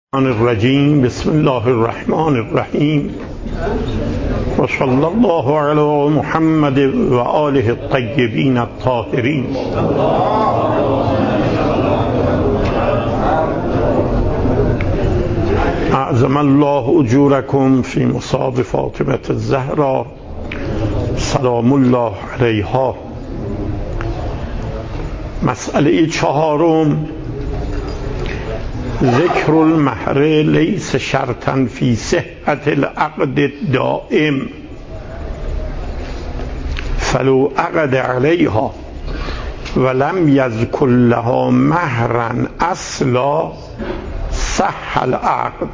الرجیم. بسم الله الرحمن الرحیم و صلی الله علی محمد و آله الطیبین الطاهرین. اعظم الله اجورکم فی مصاب فاطمة الزهرا سلام الله علیها. مسئله چهارم، ذکر المهر لیس شرطا فی صحت العقد الدائم فلو عقد علیها ولم یذکر لها مهرا اصلا صح العقد،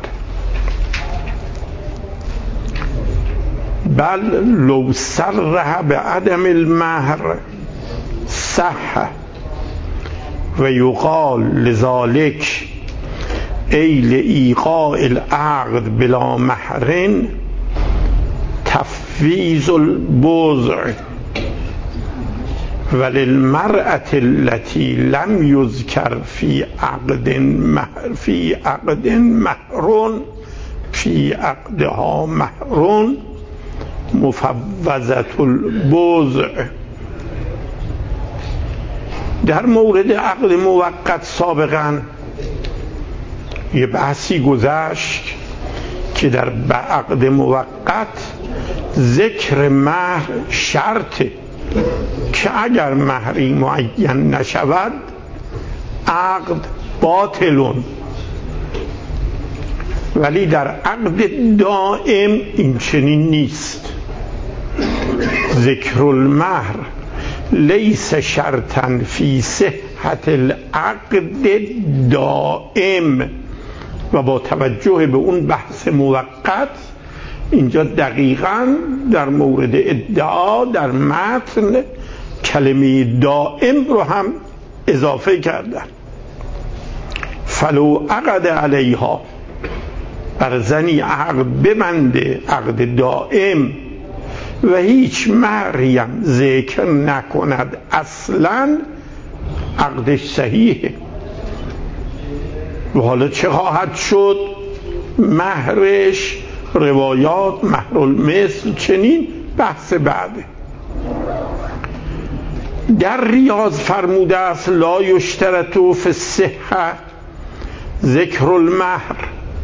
بل لو صرح بعدم المهر صح و یقال لذلك ای لایقاع العقد بلا مهر تفویض البضع وللمرأة التي لم يذكر في عقدها مهر مفوضة البضع. در مورد عقد موقت سابقا یه بحثی گذشت که در عقد موقت ذکر مهر شرطه که اگر مهری معین نشود عقد باطلون، ولی در عقد دائم این چنین نیست. ذکر المهر لیس شرطا فی صحت العقد دائم، و با توجه به اون بحث موقت اینجا دقیقاً در مورد ادعا در متن کلمه دائم رو هم اضافه کردن. فلو عقد علیها، بر زنی عقد ببنده، عقد دائم، و هیچ مهری هم ذکر نکند اصلاً، عقدش صحیحه. و حالا چه خواهد شد؟ مهرش، روایات، مهر المثل، چنین بحث بعده. در ریاض فرموده است لا یشترط فی الصحة ذکر المهر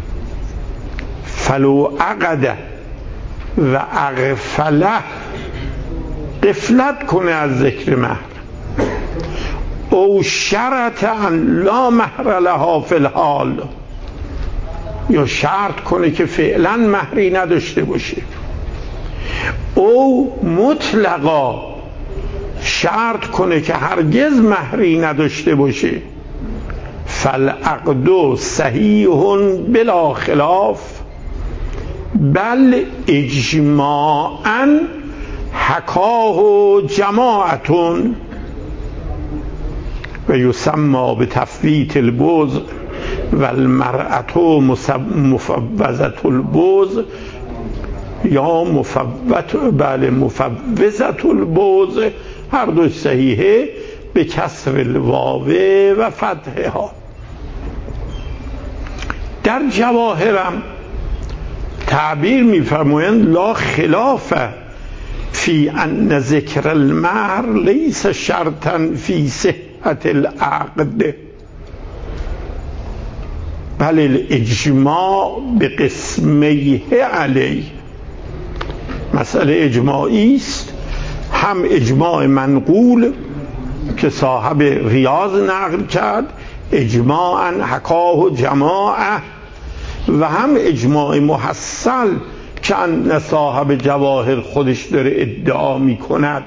فلو عقد و اغفله، غفلت کنه از ذکر مهر، او شرط ان لا مهر لها فی الحال، یا شرط کنه که فعلا مهری نداشته باشه، او مطلقا شرط کنه که هرگز مهری نداشته باشه، فالعقد صحیح بلا خلاف، بل اجماعا حکاه جماعتون و یسمى به تفویت البضع و المرأة مفوضة البضع، یا مفوضة البضع، هر دوش صحیحه، به کسر الواو و فتحها. در جواهرم تعبیر می‌فرمایند لا خلاف فی ان ذکر المهر لیس شرطا فی صحت العقد، بل الاجماع بقسمیه علیه. مسئله اجماعی است، هم اجماع منقول که صاحب ریاض نقل کرد، اجماعا حکاه جماعه، و هم اجماع محصل که ان صاحب جواهر خودش داره ادعا می کند.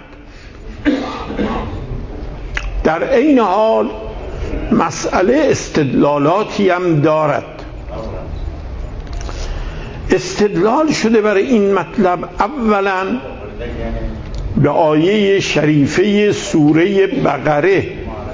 در این حال مسئله استدلالاتی هم دارد. استدلال شده برای این مطلب اولا به آیه شریفه سوره بقره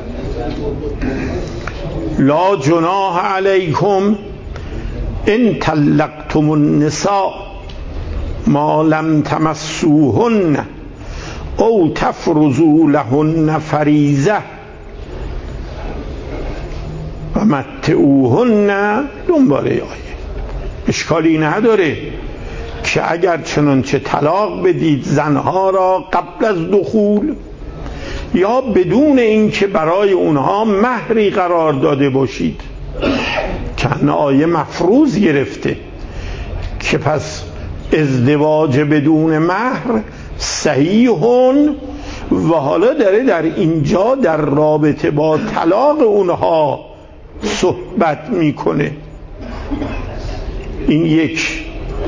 لا جناح علیکم ان طلقتم النساء ما لم تمسوهن او تفرضوا لهن فریضه فمتعوهن دنباله آیه اشکالی نداره که اگر چنانچه طلاق بدید زنها را قبل از دخول یا بدون اینکه برای اونها مهری قرار داده باشید، که آیه مفروض گرفته که پس ازدواج بدون مهر صحیحون، و حالا داره در اینجا در رابطه با طلاق اونها صحبت میکنه. این یک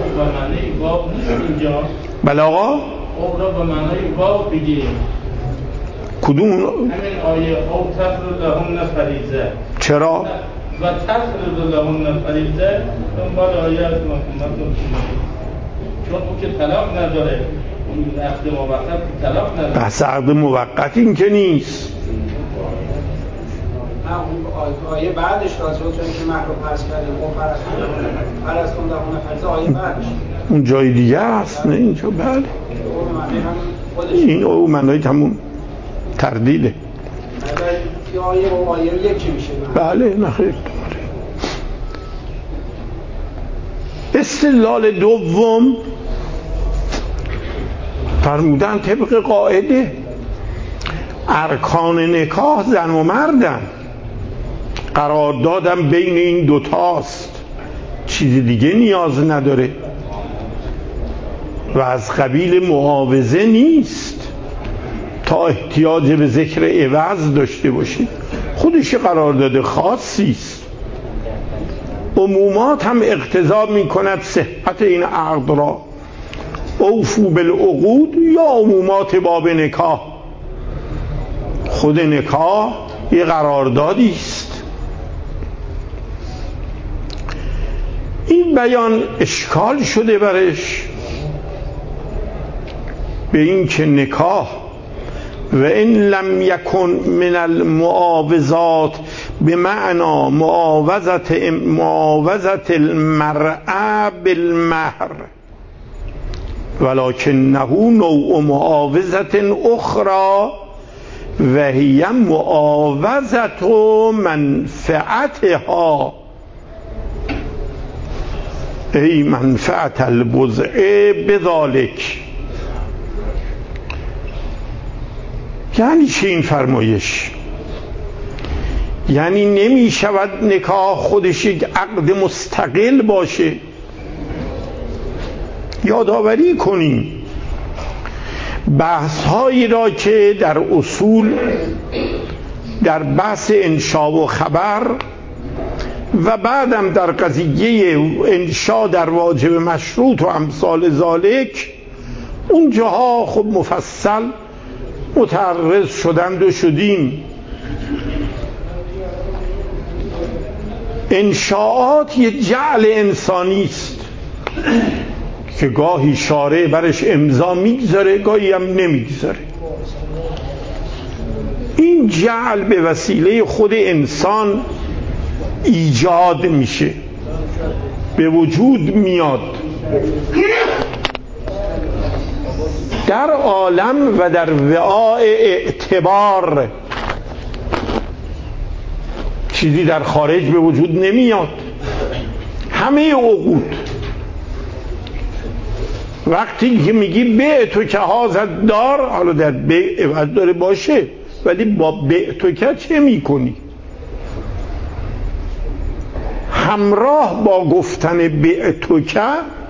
بله آقا به معنای واو بگیم کدوم؟ همین آیه او تفرض لهن فریضه. چرا؟ و تفرض لهن فریضه دنبال آیه از محمد چون او که طلاق نداره، اون عقد موقت طلاق نداره. بحث عقد موقت این که نیست. آیه بعدش راجع به که مهر رو پس کردیم و فرض کنده اون فرض آیه بعدش اون جای دیگه هست نه اینجا. بله این او معنای تموم تردیده. آیه و آیه یکی میشه. بله نخیر. استدلال دوم فرمودن طبق قاعده ارکان نکاح زن و مردن، قرار دادم بین این دوتاست، چیز دیگه نیاز نداره و از قبیل معاوضه نیست تا احتیاج به ذکر عوض داشته باشید. خودش قرارداد خاصی است. عمومات هم اقتضا می کند صحت این عقد را. اوفو بالعقود یا عمومات باب نکاح. خود نکاح یه قراردادی است. این بیان اشکال شده برش به این که نکاح و این لم یکن من المعاوضات به معنا معاوضت المرأة بالمهر ولکنه نوع معاوضت اخرى و هی معاوضت منفعتها ای منفعت البضع بذالک. یعنی چه این فرمایش؟ یعنی نمی شود نکاح خودش یک عقد مستقل باشه. یادآوری کنیم بحث هایی را که در اصول در بحث انشا و خبر و بعدم در قضیه انشا در واجب مشروط و امثال ذالک اونجاها خب مفصل متعرض شدند و شدیم. انشاءات یه جعل انسانی است که گاهی شارع برش امضا میگذاره گاهی هم نمیگذاره. این جعل به وسیله خود انسان ایجاد میشه، به وجود میاد. در عالم و در وعاء اعتبار چیزی در خارج به وجود نمیاد. همه عقود وقتی که میگی بیع تو که حاضر دار، حالا در بیع عوض داره باشه، ولی با بیع تو که چه میکنی؟ همراه با گفتن بیع تو که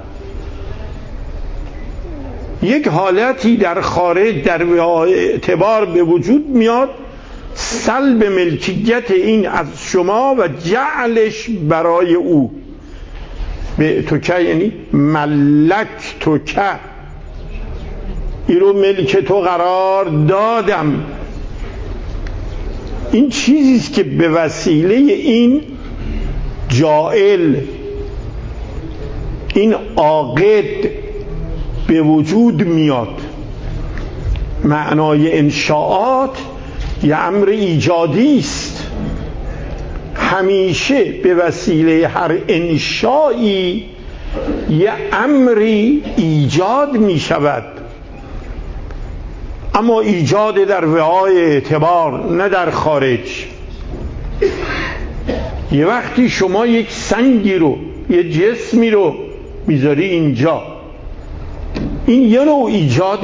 یک حالتی در خارج در اعتبار به وجود میاد، سلب ملکیت این از شما و جعلش برای او. به تو که یعنی ملک تو که، این رو ملک تو قرار دادم. این چیزیست که به وسیله این جائل، این عاقد به وجود میاد. معنای انشاءات یه امر ایجادی است. همیشه به وسیله هر انشایی یه امری ایجاد می شود، اما ایجاد در وعای اعتبار، نه در خارج. یه وقتی شما یک سنگی رو، یه جسمی رو میذاری اینجا، این یه نوع ایجاده.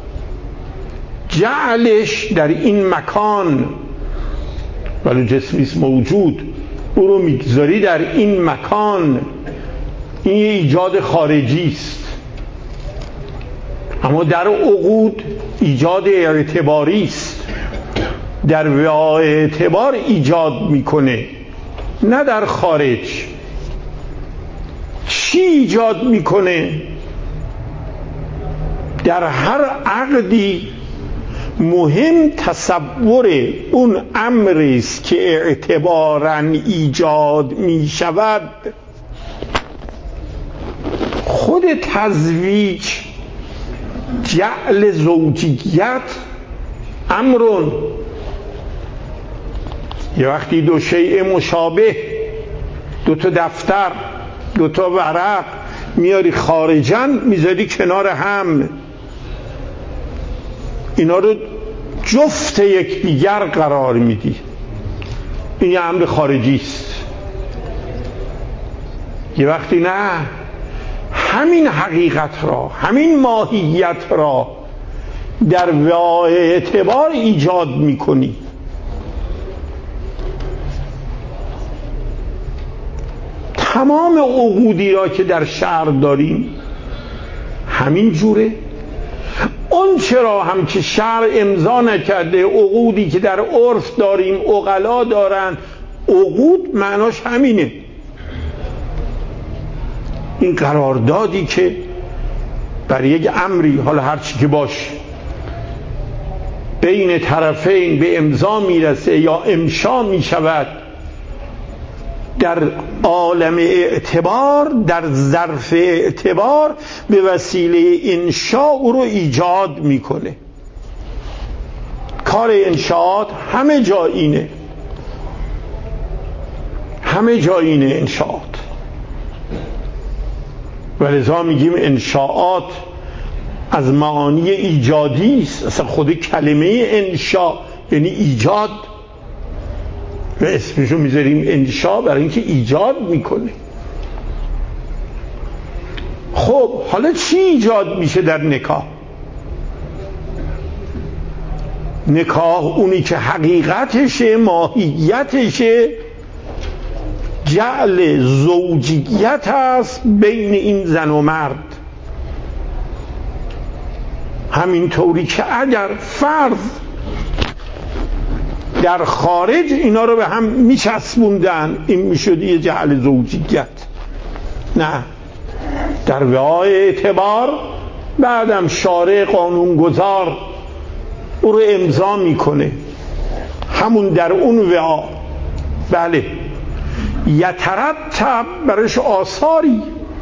جعلش در این مکان، ولی جسمیست موجود، او رو میگذاری در این مکان، این یه ایجاد خارجی است. اما در عقود ایجاد اعتباری است، در وعای اعتبار ایجاد میکنه، نه در خارج. چی ایجاد میکنه؟ در هر عقدی مهم تصور اون امری است که اعتباراً ایجاد می شود. خود تزویج، جعل زوجیت امرون. یه وقتی دو شیء مشابه، دو تا دفتر، دو تا ورق میاری خارجن، میذاری کنار هم، اینا رو جفت یکدیگر قرار میدی، این یه امر خارجی است. یه وقتی نه، همین حقیقت را، همین ماهیت را در وعای اعتبار ایجاد میکنی. تمام عقودی را که در شرع داریم همین جوره. اون چرا هم که شرع امضا نکرده، عقودی که در عرف داریم، عقلا دارن، عقود معناش همینه. این قراردادی که برای یک امری، حالا هر چی که باشه، بین طرفین به امضا میرسه یا انشا میشود، در عالم اعتبار، در ظرف اعتبار، به وسیله انشاء او رو ایجاد میکنه. کار انشاءات همه جا اینه، همه جا اینه انشاءات. ولذا میگیم انشاءات از معانی ایجادی است. اصلا خود کلمه انشاء یعنی ایجاد، و اسمشو میذاریم انشاء برای اینکه ایجاد میکنه. خب حالا چی ایجاد میشه در نکاح؟ نکاح اونی که حقیقتشه، ماهیتشه، جعل زوجیت است بین این زن و مرد. همینطوری که اگر فرض در خارج اینا رو به هم میچسبوندن، این میشد یه جعل زوجیت. نه، در وعای اعتبار بعدم شارع قانونگذار او رو امضا میکنه، همون در اون وعا. بله، یترتب برش آثاری.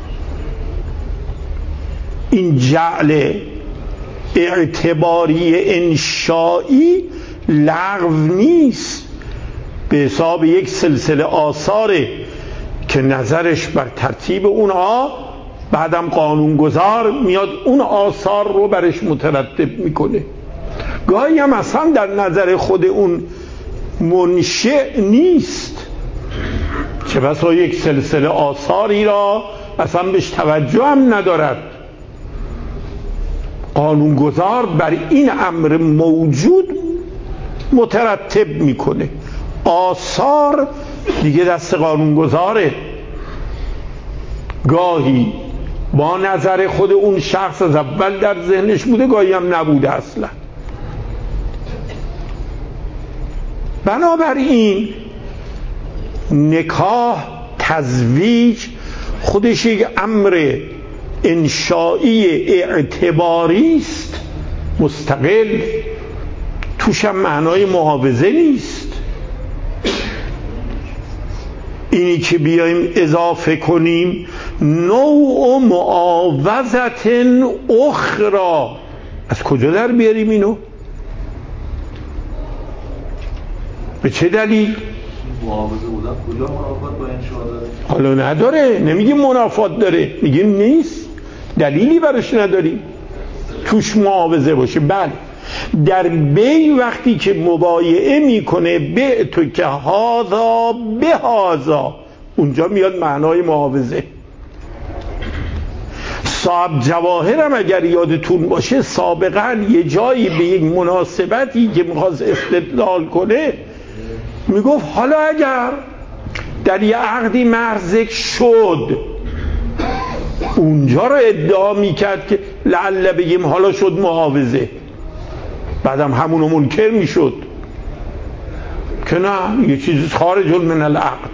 این جعل اعتباری انشایی لغو نیست، به حساب یک سلسله آثاره که نظرش بر ترتیب اونها، بعدم قانونگذار میاد اون آثار رو برش مترتب میکنه. گاهی هم اصلا در نظر خود اون منشأ نیست، چه بسا یک سلسله آثاری را اصلا بهش توجه هم ندارد. قانونگذار بر این امر موجود مترتب میکنه. آثار دیگه دست قانونگذاره. گاهی با نظر خود اون شخص از اول در ذهنش بوده، گاهی هم نبوده اصلا. بنابراین نکاح، تزویج خودش یک امر انشایی اعتباری است، مستقل، توش هم معنای معاوضه نیست. اینی که بیایم اضافه کنیم نوع معاوضت اخرى، از کجا در بیاریم اینو؟ به چه دلیل؟ معاوضه بودن کجا منافات با انشاء داره؟ حالا نداره، نمیگیم منافات داره، میگیم نیست، دلیلی براش نداریم توش معاوضه باشه. بله، در بی وقتی که مبایعه میکنه بعتو که هذا به هذا، اونجا میاد معنای معاوضه. صاحب جواهرم اگر یادتون باشه سابقا یه جایی به یک مناسبتی که میخواست استدلال کنه میگفت حالا اگر در یه عقدی مهر ذکر شد، اونجا رو ادعا میکرد که لعل بگیم حالا شد معاوضه، بعدم همونو منکر میشد که نه یه چیزی خارج من العقد.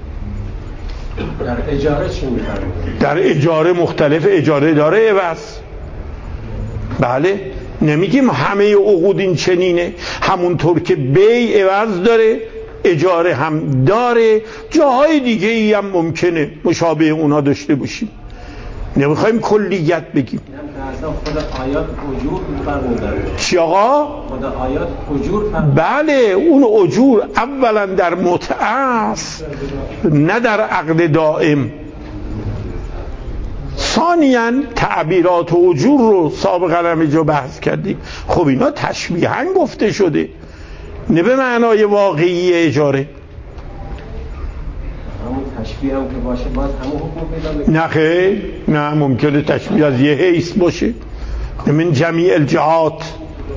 در اجاره چی میفرمایید؟ در اجاره مختلف، اجاره داره عوض. بله، نمیگیم همه عقود این چنینه، همونطور که بی عوض داره اجاره هم داره، جاهای دیگه ای هم ممکنه مشابه اونا داشته باشیم، نمیخوایم کلیت بگیم. خود آیات اجور میفرمودن. چی آقا؟ خود آیات اجور فرمودن. بله، اون اجور اولا در متعه است نه در عقد دائم. ثانیاً تعبیرات و اجور رو سابقا هم اینجا بحث کردیم، خب اینا تشبیهاً گفته شده نه به معنای واقعی اجاره. همون تشبیه هم که باشه باز همون حکم پیدا بکنه؟ نه خیر، نه، ممکنه تشبیه از یه حیث باشه، من جمیع الجهات.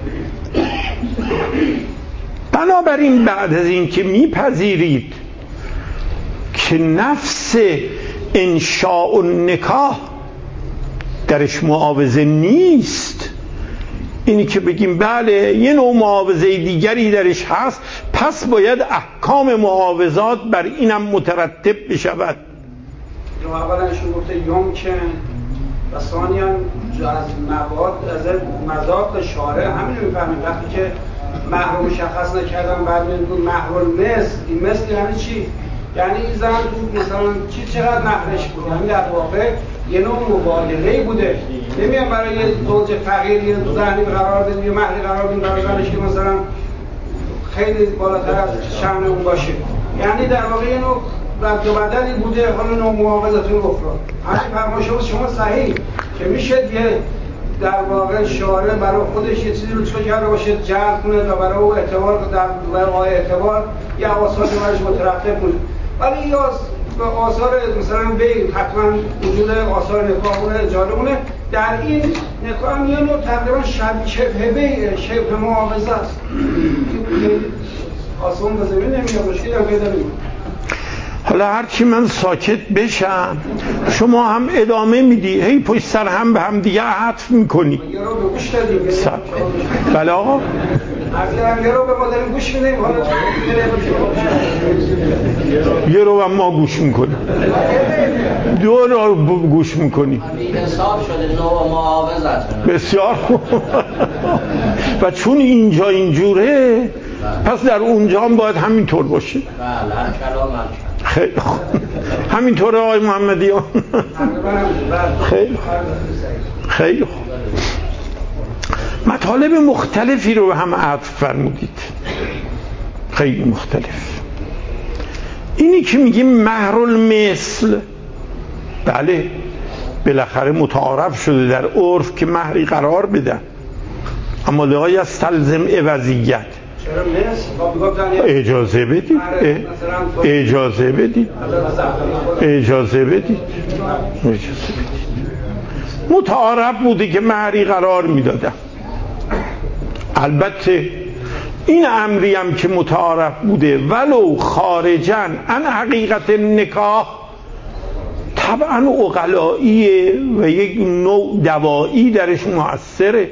بنابراین بعد از این که میپذیرید که نفس انشاء النکاح درش معاوضه نیست، اینی که بگیم بله یه نوع معاوضه دیگری درش هست، پس باید احکام معاوضات بر اینم مترتب بشود. اولا شما گفته یمکن و ثانیاً از مواد از مذاق شارع همین میفهمیم وقتی که مهر مشخص نکردن بعد میگن مهر المثل. این مثل یعنی چی؟ یعنی این زن تو مثلا چقدر مهرش بود، یعنی در واقع یه نوع مبالغه‌ای بوده. نمیان برای یه زوج فقیر یه زنی قرار بدیم یه مهری قرار بدیم برای زنش که مثلا خیلی بالاتر از شأن اون باشه، یعنی در واقع یه نوع رد و بدلی بوده. حالا نوع معاوضتون گفتن همین فرمایش شما صحیح که میشه یه در واقع شارع برای خودش یه چیزی رو چون کرده باشه جلب کنه تا برای او اعتبار در واقع اعتبار یا آثار برش مترتب کنه، ولی یا آثار مثلا به حتما وجود آثار نکاح اونه اجاره اونه در این نکاح هم یه نوع تقریبا شبه معاوضه است. آسان به زمین نمیاد، مشکلی هم پیدا نمیاد. حالا هرچی من ساکت بشم شما هم ادامه میدی، هی پشت سر هم به هم دیگه عطف میکنی. یه رو به گوش دادیم. بله آقا؟ یه رو به ما داریم گوش میدیم، حالا یه رو هم ما گوش میکنیم، دو رو گوش میکنیم. حساب شده نوع معاوضت. بسیار خوب. و چون اینجا اینجوره پس در اونجا هم باید همینطور باشه. بله، کلام خیلی خوب، همینطوره آقای محمدیان. خیلی خوب. مطالب مختلفی رو به هم عطف فرمودید، خیلی مختلف. اینی که میگیم مهر المثل، بله بالاخره متعارف شده در عرف که مهری قرار بدن، اما لا یستلزم عوضیت. اجازه بدید، اجازه بدید، اجازه بدید. متعارف بوده که مهری قرار میدادن. البته این امری هم که متعارف بوده ولو خارجاً عن حقیقت نکاح طبعا عقلاییه و یک نوع دوایی درش مؤثره،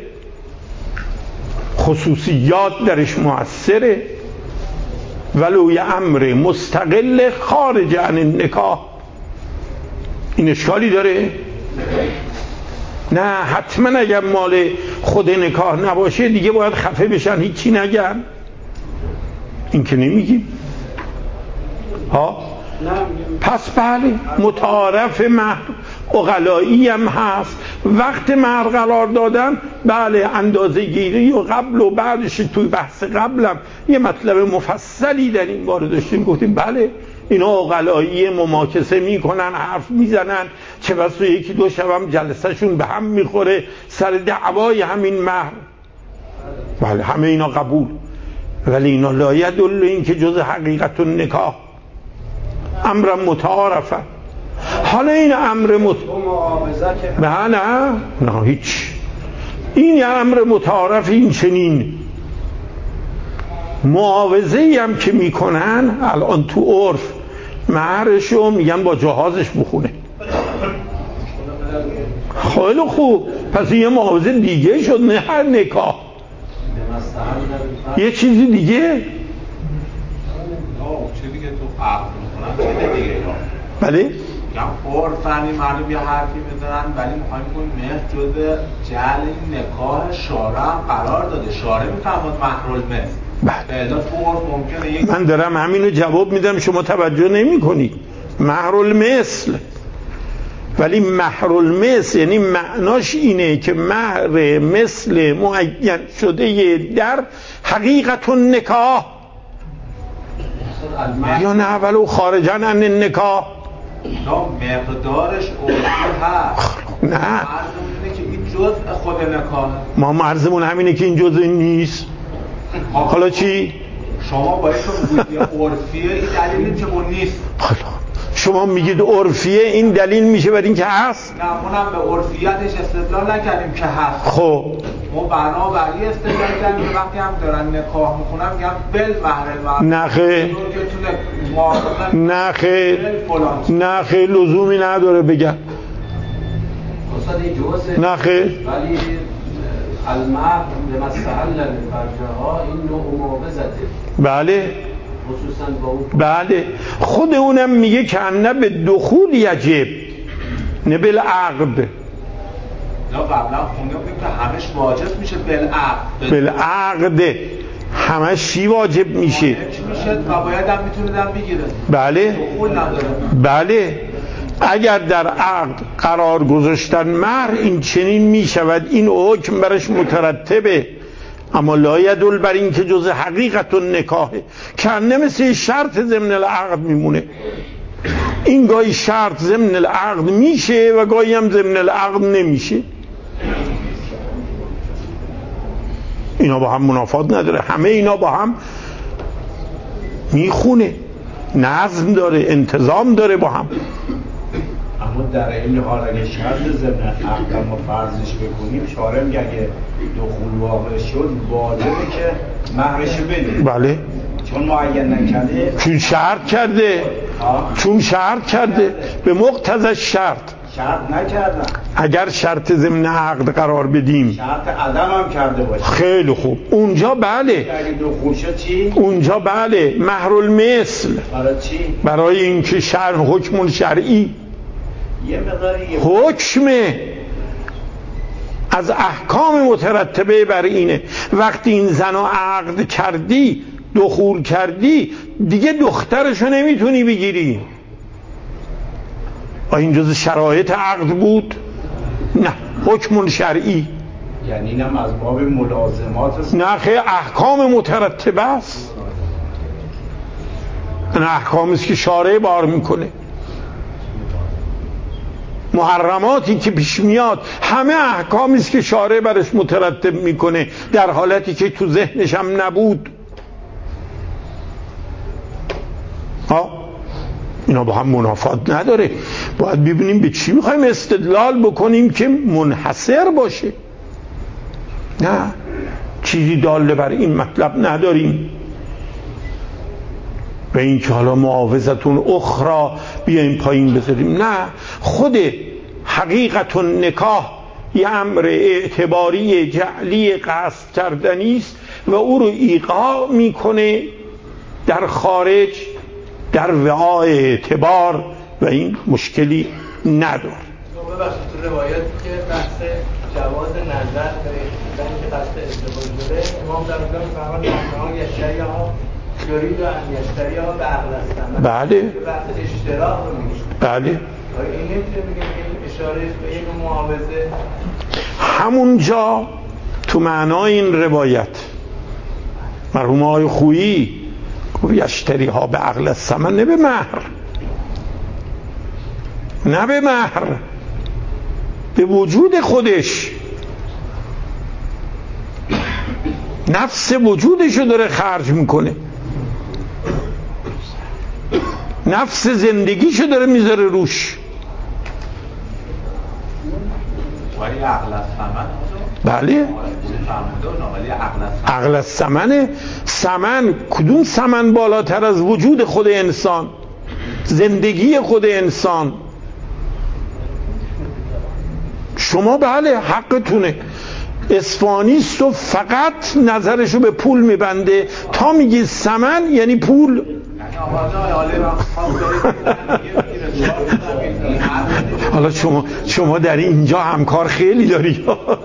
خصوصیات درش مؤثره، ولو یه امر مستقل خارج عن النکاح. این اشکالی داره؟ نه، حتما اگر مال خود نکاح نباشه دیگه باید خفه بشن هیچی نگن، این که نمیگیم ها. پس بله متعارف مهر عقلایی هم هست، وقت مهر قرار دادن بله اندازه گیری و قبل و بعدش. توی بحث قبلم یه مطلب مفصلی در این باره داشتیم، گفتیم بله اینا عقلایی مماکسه میکنن، حرف میزنن، چه بسا یکی دو شب هم جلسهشون به هم میخوره سر دعوای همین مهر. بله همه اینا قبول، ولی اینا لا یدل این که جز حقیقت النکاح امر متعارفه. حالا این امر نه هیچ، این امر متعارف، این چنین معاوضه‌ای هم که میکنن الان تو عرف مهرشو میگن با جهازش بخونه. خیلی خوب، پس یه معاوضه دیگه شد، نه هر نکاح یه چیزی دیگه. چه دیگه تو عقد میکنن چه دیگه؟ بله میگم عرفانی معلوم یه حرفی میزنن، ولی میخوایم کنیم مهر جزء جعل نکاح شارع هم قرار داده. شارع میفهمد مهرالمثل. بله تو عرف ممکنه من دارم همینو جواب میدم، شما توجه نمی کنید. مهرالمثل، ولی مهرالمثل یعنی معناش اینه که مهر مثل معین شده در حقیقت النکاح یا نه ولو خارجاً عن النکاح. مقدارش عرفی هست، نه مرزمون اینه که این جزء خود نکاح. ما مرزمون همینه که این جزء نیست. حالا چی؟ شما باید بگوید عرفیه، این دلیلی که اون نیست. شما میگید عرفیه، این دلیل میشه بر این که هست؟ نه اونم به عرفیتش استدلال نکردیم که هست. خب ما بنابراین استدلال کردیم که وقتی هم دارن نکاح میکنن میگن بل مهر نخه لزومی نداره بگن نخه. ولی المهر لما استحل لفرجها این نوع معاوضته. بله بله، خود اونم میگه که نه به دخول یجب نه بالعقد. نه قبلا خونده بودیم که همش واجب میشه بالعقد همش چی واجب میشه؟ چی میشه و باید هم میتونه دم بگیره. بله دخول نداره. بله، اگر در عقد قرار گذاشتن مهر این چنین میشود، این حکم برش مترتبه، اما لا یدل بر این که جز حقیقت النکاحه، که مثل شرط ضمن العقد میمونه. این گاهی شرط ضمن العقد میشه و گاهی هم ضمن العقد نمیشه. اینا با هم منافات نداره، همه اینا با هم میخونه، نظم داره، انتظام داره با هم. اما در این حال اگه شرط ضمن عقد ما فرضش بکنیم، شارع میگه اگه دخول واقع شد واجبه که مهرش بدیم. بله چون معین نکرده، چون شرط کرده به مقتضی شرط نکردن. اگر شرط ضمن عقد قرار بدیم، شرط عدم هم کرده باشه، خیلی خوب، اونجا بله. اگه دخول شد چی؟ اونجا بله مهرالمثل. برای چی؟ برای اینکه حکم شرعی، یه مقداری حکمه از احکام مترتبه بر اینه. وقتی این زن عقد کردی، دخول کردی، دیگه دخترشو نمیتونی بگیری. این جز شرایط عقد بود؟ نه، حکم شرعی. یعنی اینم از باب ملازمات؟ نه خیلی احکام مترتبه است. این احکامی است که شارع بار میکنه. محرماتی که پیش میاد همه احکامی است که شارع برش مترتب میکنه، در حالتی که تو ذهنش هم نبود. اینا با هم منافات نداره. باید ببینیم به چی میخوایم استدلال بکنیم که منحصر باشه. نه چیزی داله بر این مطلب نداریم. به این که حالا معاوضتون اخرى بیایم پایین بذاریم، نه، خود حقیقت النکاح یه امر اعتباری جعلی قصد کردنی است و او رو ایقاع میکنه در خارج در وعای اعتبار و این مشکلی نداره. ببخشید تو روایتی که بحث جواز نظر به زنی که قصد ازدواج داره، امام در اونجا میفرماید معنی یشتری ها یرید و ان یشتری ها به عقل هستن. بله. بحث اشتراک رو میگه. بله. این نمیتونه بگه این اشاره به این معاوضه همونجا تو معنای این روایت مرحوم آقای خویی گفت یشتری ها به عقل الثمن، نه به مهر، نه به مهر، به وجود خودش. نفس وجودشو داره خرج میکنه، نفس زندگیشو داره میذاره روش. ولی عقل الثمن. بله عقل الثمن. ثمن کدوم ثمن بالاتر از وجود خود انسان، زندگی خود انسان؟ شما بله حقتونه، اصفهانیست و فقط نظرشو به پول میبنده، تا میگی ثمن یعنی پول. حالا شما در اینجا همکار خیلی داری.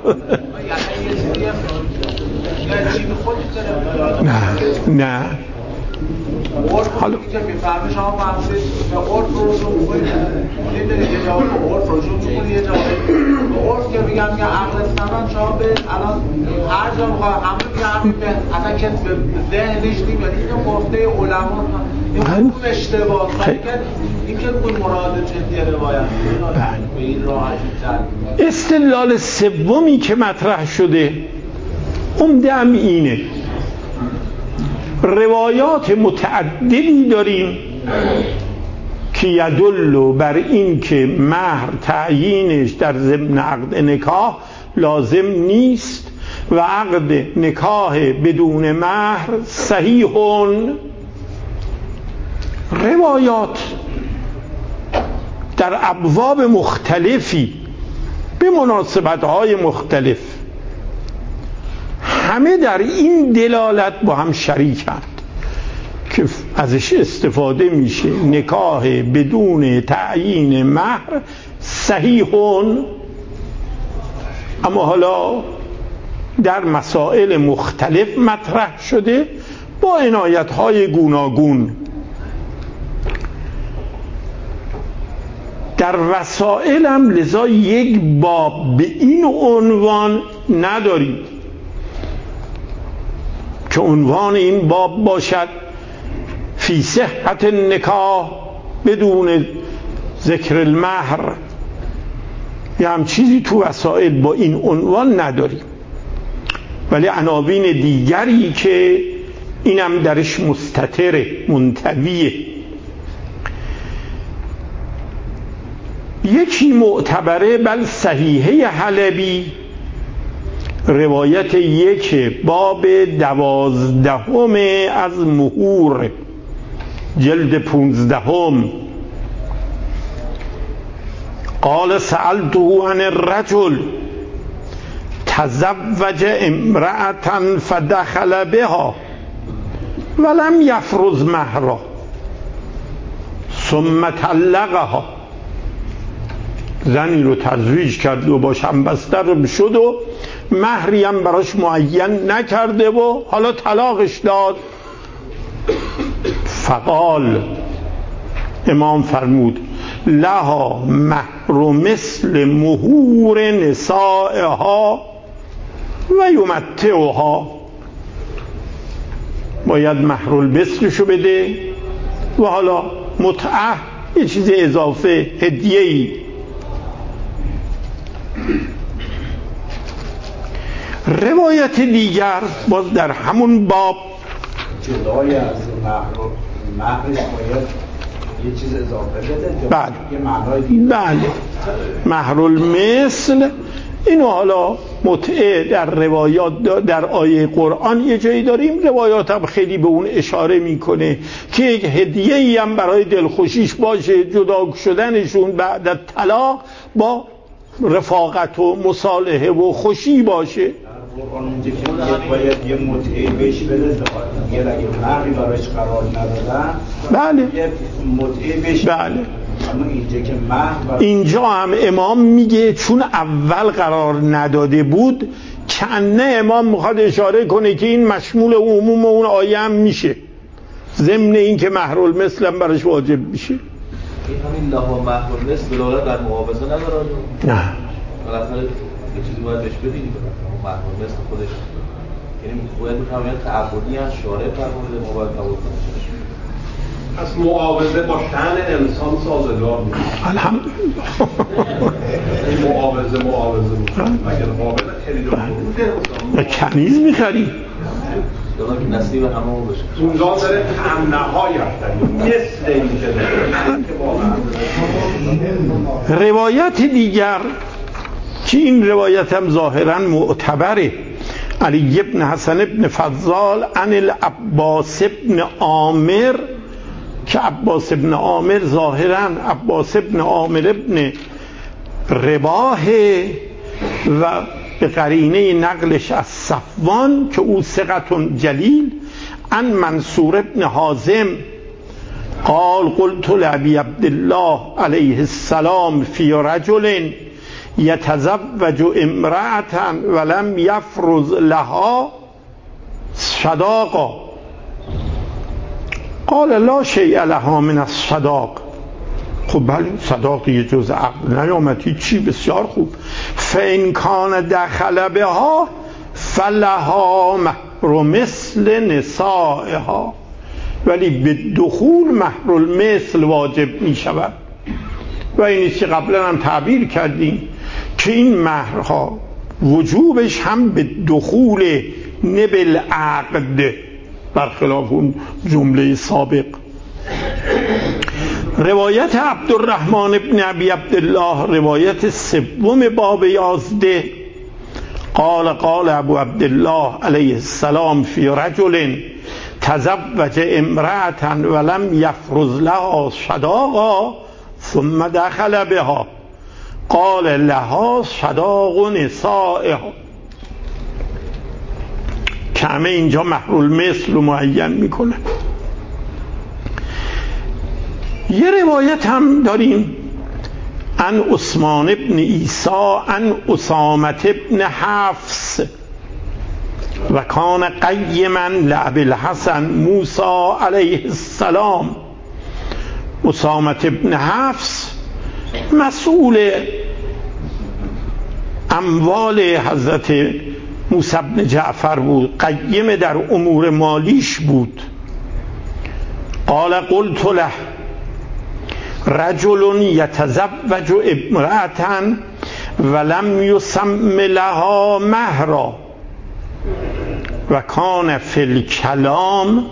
نه حالا که میفهمی شما فهمید به عرف رجوع میکنید، یه جواب به عرف رجوع میکنید، یه جواب به عرف که میگم که عقل ثمن شما به الان هر جا میخواه همه میگم به اصلا کسی به ذهنش نمیاد. این گفته علما این خوب اشتباه این که اون مراد جدی روایت به این راحتی تر. استدلال سومی که مطرح شده عمده‌ام اینه، روایات متعددی داریم که یدل بر این که مهر تعیینش در ضمن عقد نکاح لازم نیست و عقد نکاح بدون مهر صحیحون. روایات در ابواب مختلفی به مناسبت‌های مختلف همه در این دلالت با هم شریکند که ازش استفاده میشه نکاح بدون تعیین مهر صحیحون. اما حالا در مسائل مختلف مطرح شده با عنایت‌های گوناگون. در وسائل هم لذا یک باب به این عنوان نداریم که عنوان این باب باشد فی صحت نکاح بدون ذکر المهر، یا هم چیزی تو وسائل با این عنوان نداریم، ولی عناوین دیگری که اینم درش مستتره منطویه. یکی معتبره بل صحیحه حلبی، روایت یک باب 12 از مهور جلد 15 قال سألته عن الرجل تزوج امرأة فدخل بها ولم يفرض مهرا ثم طلقها. زنی رو تزویج کرد و باش هم بستر شد و مهری هم براش معین نکرده و حالا طلاقش داد. فقال امام فرمود لها مهر مثل مهور نسائها و یمتعها، باید مهر المثلشو بده و حالا متعه یه چیز اضافه هدیه‌ای. روایت دیگر باز در همون باب جدای از مهرش باید یه چیز اضافه بده. بله یه معنای دیگه. بله مهر المثل. اینو حالا متعه در روایات در آیه قرآن یه جایی داریم، روایات هم خیلی به اون اشاره میکنه که یک هدیه‌ای هم برای دلخوشیش باشه، جدا شدنشون بعد از طلاق با رفاقت و مصالحه و خوشی باشه. قرآن اونجا که باید یه متعه بهش بده، یه اگه مهری براش قرار ندادن بله یه متعه بهش بله. اما اینجا که مهر اینجا هم امام میگه چون اول قرار نداده بود، کنه امام میخواد اشاره کنه که این مشمول عموم اون آیه هم میشه، ضمن این که مهر المثل هم براش واجب میشه. این همین لها مهر المثل دلالت در معاوضه نداره؟ نه بالاخره یه چیزی باید بهش بدید. مهر المثل خودش یعنی باید بفهمید تعبدی از شارع فرموده ما باید قبول کنیم. پس معاوضه با شأن انسان سازگار نیست. الحمدلله. معاوضه مگه معاوضه خرید و فروش کنیز میخری یا که نصیب همون باشه اونجا داره تمنه‌هایش مثل این که روایت دیگر که این روایت هم ظاهرا معتبره، علی ابن حسن ابن فضال عن العباس ابن عامر، که عباس ابن عامر ظاهرا عباس ابن عامر ابن رباح و به قرینه نقلش از صفوان که او ثقة جلیل، عن منصور ابن حازم قال قلت لأبي عبد الله علیه السلام فی رجل یتزوج امرأة ولم یفرض لها صداقا قال لا شیء لها من الصداق. خب بله صداق یه جز عقل نیامد، چی بسیار خوب. فإن کان دخل بها فلها مهر مثل نسائها، ولی به دخول مهر المثل واجب می شود و اینی که قبلا هم تعبیر کردیم که این مهرها وجوبش هم به دخول نه بالعقد، برخلاف اون جمله سابق. روایت عبدالرحمن ابن ابی عبدالله، روایت سوم باب 11، قال قال ابو عبدالله علیه السلام فی رجل تزوج امرأة ولم یفرض لها صداقا ثم دخل بها قال لها صداق نسائها. که همه اینجا مهر المثل رو معین میکنه. یه روایت هم داریم عن عثمان ابن عیسی عن اسامه ابن حفص و کان قیما لابی الحسن موسی علیه السلام. اسامه ابن حفص مسئول اموال حضرت موسی ابن جعفر بود، قیم در امور مالیش بود. قال قلت له رجل یتزوج امرأة ولم یسم لها مهرا و کان فی الکلام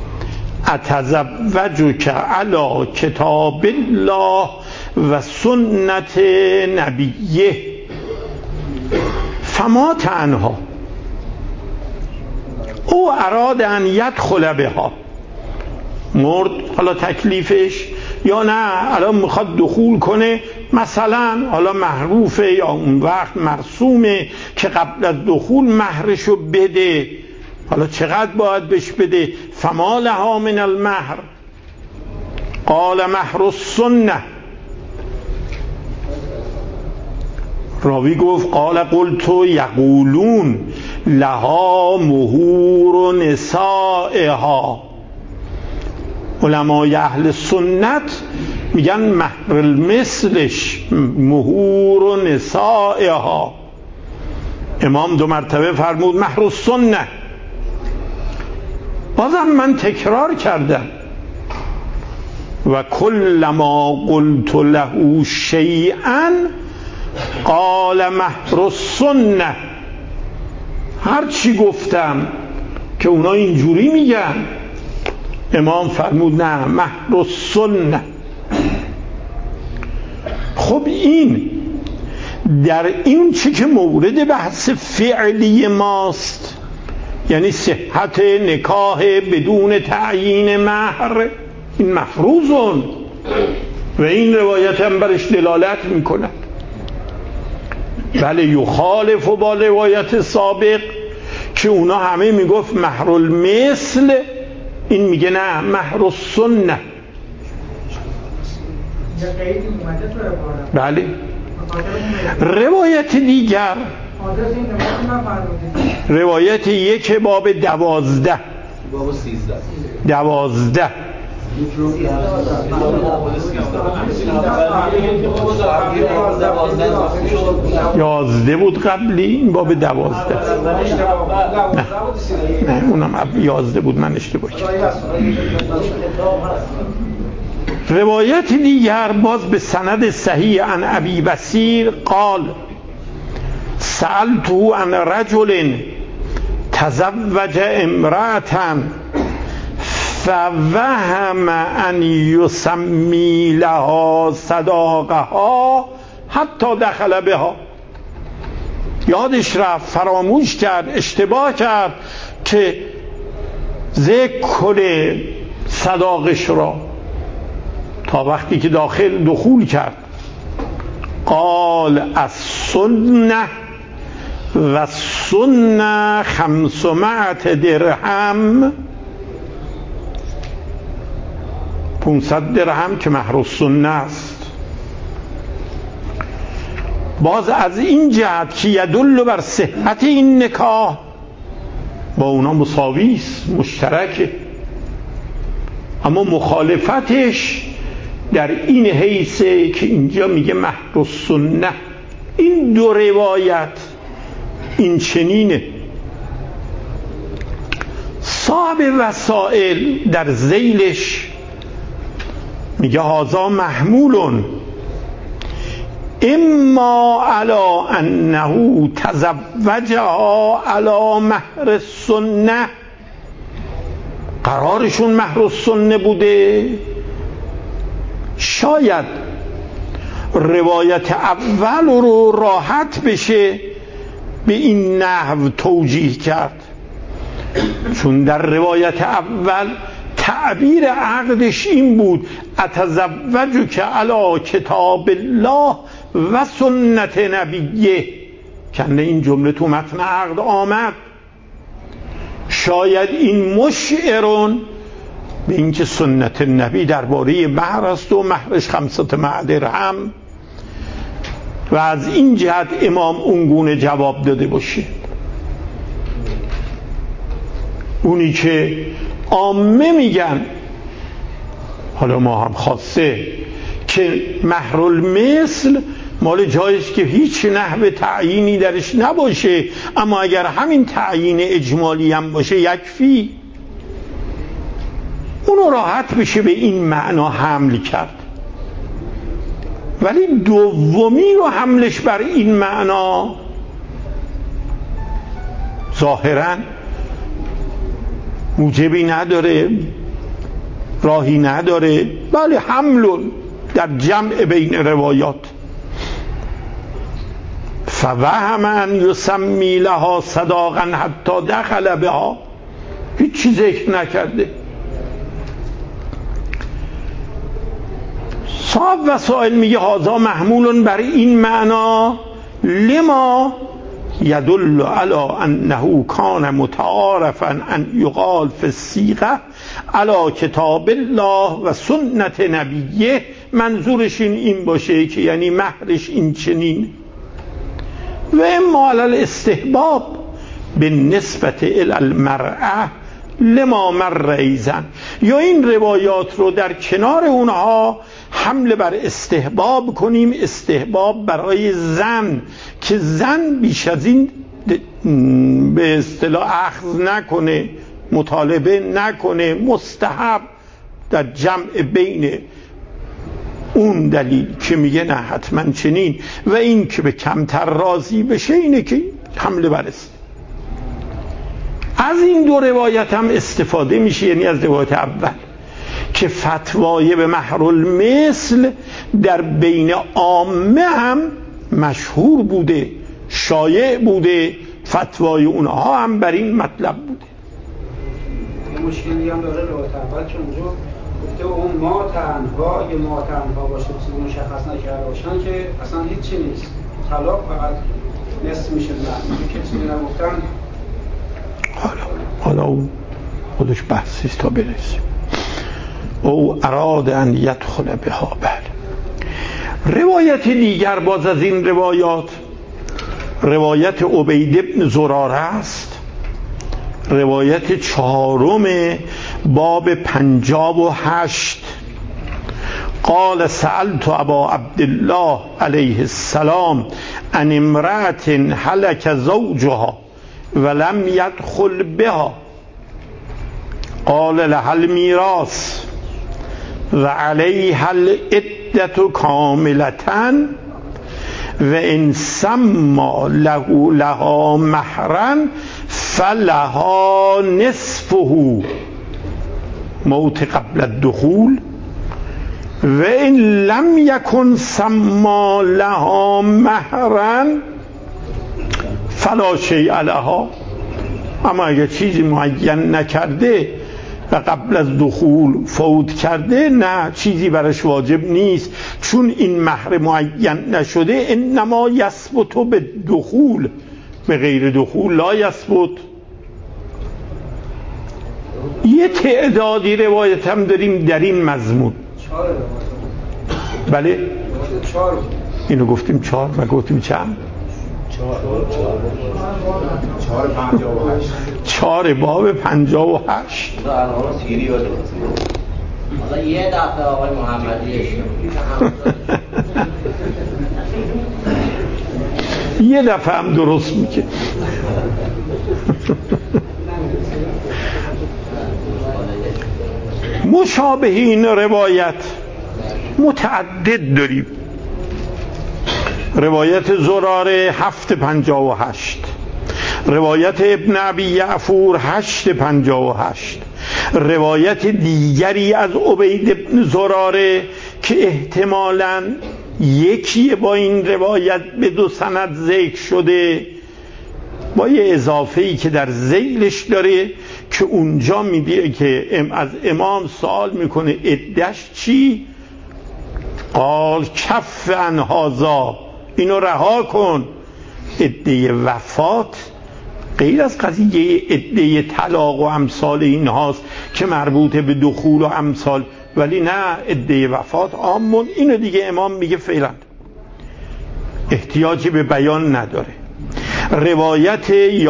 اتزوجک علی کتاب الله و سنت نبیه فما تنها او اراد ان یدخل بها، مرد حالا تکلیفش یا نه الان میخواد دخول کنه، مثلا حالا محروفه یا اون وقت مرسومه که قبل از دخول مهرشو بده، حالا چقدر باید بهش بده؟ فما لها من المهر قال مهر السنه. راوی گفت قال قلت یقولون لها مهور نسائها، علمای اهل سنت میگن مهر المثلش مهور نسائها. امام 2 مرتبه فرمود مهر السنه. بازم من تکرار کردم و کل ما قلت له شیئا قال مهر السنه. هر چی گفتم که اونا اینجوری میگن، امام فرمود نه مهر السنه. خب این در این چی که مورد بحث فعلی ماست، یعنی صحت نکاح بدون تعیین مهر، این مفروضون و این روایت هم برش دلالت میکنه. بله یخالف با روایت سابق که اونا همه میگفت مهر المثل، این میگه نه مهر السنه. بله. روایت دیگر، روایت یک باب 12 12 11 بود قبلی، این باب 12 نه اونم 11 بود، من اشتباه کردم. روایت دیگر باز به سند صحیح عن ابی بصیر قال سألته عن رجل تزوج امرأة فوهم ان یسمی لها صداقها حتی دخل بها. یادش رفت، فراموش کرد، اشتباه کرد که ذکر کنه صداقش را تا وقتی که دخول کرد. قال السنه و السنه 500 درهم، 500 درهم که مهر السنه است. باز از این جهت که یدل بر صحت این نکاح با اونا مساوی است، مشترکه، اما مخالفتش در این حیثه که اینجا میگه مهر السنه. این دو روایت این چنینه. صاحب وسائل در ذیلش میگه هذا محمول اما علی انه تزوجها علی مهر السنه، قرارشون مهر السنه بوده. شاید روایت اول رو راحت بشه به این نحو توجیه کرد، چون در روایت اول تعبیر عقدش این بود اتزوجک علی کتاب الله و سنت نبیه، کنده این جمله تو متن عقد آمد. شاید این مشعرون به اینکه سنت نبی درباره مهر است و مهرش 500 درهم و از این جهت امام اونگونه جواب داده باشه. اونی که عامه میگن، حالا ما هم خاصه، که مهر المثل مال جایست که هیچ نحو تعیینی درش نباشه، اما اگر همین تعیین اجمالی هم باشه یکفی، اونو راحت بشه به این معنا حمل کرد. ولی دومی رو حملش بر این معنا ظاهراً موجبی نداره، راهی نداره، بله حمل در جمع بین روایات. فوهم ان یسمی لها صداقا حتی دخل بها، هیچ چیز ذکر نکرده. صاحب وسائل میگه هذا محمول بر این معنا لما یدل علی انه کان متعارفا ان یقال فی الصیغه علی کتاب الله و سنت نبیه. منظورش این باشه که یعنی مهرش این چنین. و اما علی الاستحباب بالنسبه الی المرأه لما مر ایزن، یا این روایات رو در کنار اونها حمل بر استحباب کنیم، استحباب برای زن که زن بیش از این به اصطلاح اخذ نکنه، مطالبه نکنه، مستحب در جمع بین اون دلیل که میگه نه حتما چنین و این که به کمتر راضی بشه، اینه که حمل بر است. از این دو روایت هم استفاده میشه، یعنی از روایت اول که فتوای به مهر المثل در بین عامه هم مشهور بوده، شایع بوده، فتوای اونها هم بر این مطلب بوده. یه مشکلی هم داره روایت اول که اونجا گفته اون ما تنها، یه ما تنها باشه چیزی مشخص نکرده باشن که اصلا هیچی نیست، طلاق فقط نصف میشه. نه که چیزی نگفتن. حالا اون خودش بحثیست تا برسیم. او اراد ان یدخل بها. بله. روایت دیگر باز از این روایات روایت عبید بن زراره است، روایت 4 باب 58. قال سألت ابا عبدالله علیه السلام عن امرأة هلك زوجها ولم يدخل بها قال لها الميراث وعليها العدة كاملة وإن سمى لها مهرا فلها نصفه موت قبل الدخول و این لم یکن سما لها مهرا فلا شیء لها. اما اگر چیزی معین نکرده و قبل از دخول فوت کرده، نه، چیزی برش واجب نیست، چون این مهر معین نشده. انما یثبت به دخول، به غیر دخول لا یثبت. یه تعدادی روایت هم داریم در این مضمون. بله اینو گفتیم 4 و گفتیم چند؟ 4 باب 58. حالا یه دفعه آقای محمدی یه دفعه هم درست میگه. مشابه این روایت متعدد داریم. روایت زراره 758، روایت ابن ابی یعفور 858، روایت دیگری از عبید ابن زراره که احتمالاً یکی با این روایت به 2 سند ذکر شده، با یه اضافه‌ای که در ذیلش داره که اونجا میگه که از امام سوال میکنه عده‌اش چی؟ قال کف عن هذا، اینو رها کن. عده وفات غیر از قضیه عده طلاق و امثال این هاست که مربوط به دخول و امثال، ولی نه، عده وفات عامون. اینو دیگه امام میگه فعلا احتیاجی به بیان نداره. روایت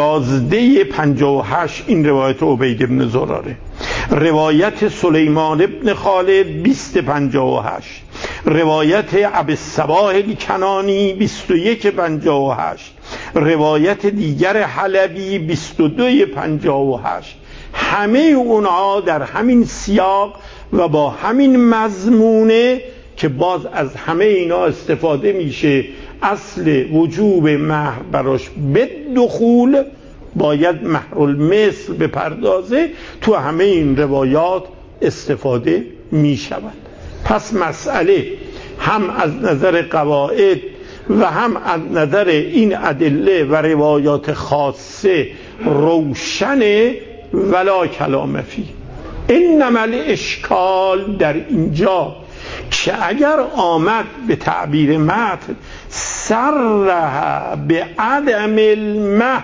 1158 این روایت عبید بن زراره، روایت سلیمان ابن خالد 2058، روایت ابی الصباح الکنانی 2158، روایت دیگر حلبی 2258. همه اونها در همین سیاق و با همین مضمونه که باز از همه اینا استفاده میشه. اصل وجوب مهر براش به دخول باید مهر المثل بپردازه، تو همه این روایات استفاده میشود. پس مسئله هم از نظر قواعد و هم از نظر این ادله و روایات خاصه روشن، ولا کلام فی. انما الاشکال در اینجا که اگر آمد به تعبیر متن صرح به عدم المهر،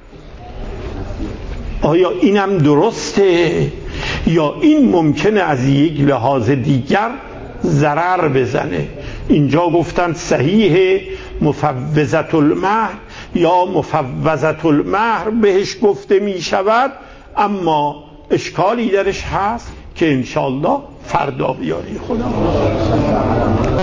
آیا اینم درسته یا این ممکنه از یک لحاظ دیگر ضرر بزنه؟ اینجا گفتن صحیح مفوضت المهر یا مفوضت المهر بهش گفته می شود، اما اشکالی درش هست که انشالله فردا بیاری خدا.